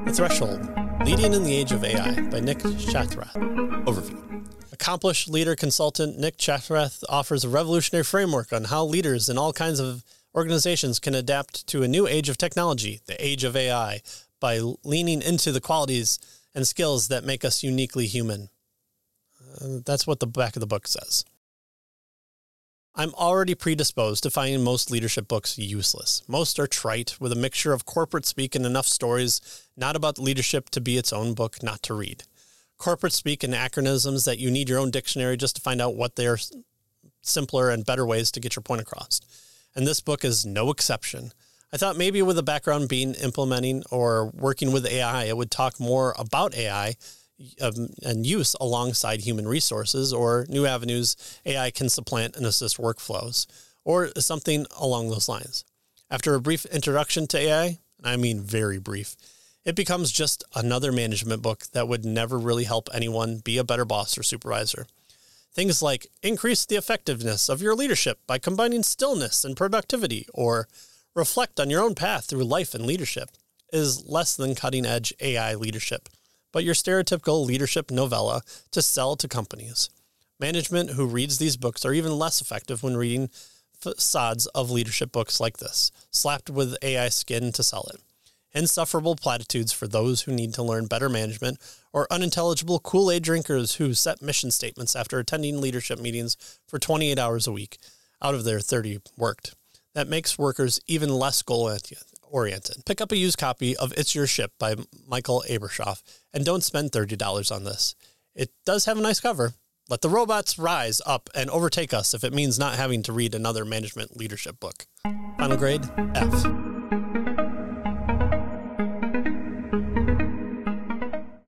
The Threshold, Leading in the Age of AI by Nick Chatrath. Overview. Accomplished leader consultant Nick Chatrath offers a revolutionary framework on how leaders in all kinds of organizations can adapt to a new age of technology, the age of AI, by leaning into the qualities and skills that make us uniquely human. That's what the back of the book says. I'm already predisposed to finding most leadership books useless. Most are trite, with a mixture of corporate speak and enough stories not about leadership to be its own book not to read. Corporate speak and acronyms that you need your own dictionary just to find out what they are, simpler and better ways to get your point across. And this book is no exception. I thought maybe with a background being implementing or working with AI, it would talk more about AI and use alongside human resources or new avenues AI can supplant and assist workflows, or something along those lines. After a brief introduction to AI, and I mean very brief, it becomes just another management book that would never really help anyone be a better boss or supervisor. Things like increase the effectiveness of your leadership by combining stillness and productivity, or reflect on your own path through life and leadership is less than cutting-edge AI leadership, but your stereotypical leadership novella to sell to companies. Management who reads these books are even less effective when reading facades of leadership books like this, slapped with AI skin to sell it. Insufferable platitudes for those who need to learn better management, or unintelligible Kool-Aid drinkers who set mission statements after attending leadership meetings for 28 hours a week out of their 30 worked. That makes workers even less goal-oriented. Pick up a used copy of It's Your Ship by Michael Abrashoff, and don't spend $30 on this. It does have a nice cover. Let the robots rise up and overtake us if it means not having to read another management leadership book. Final grade, F.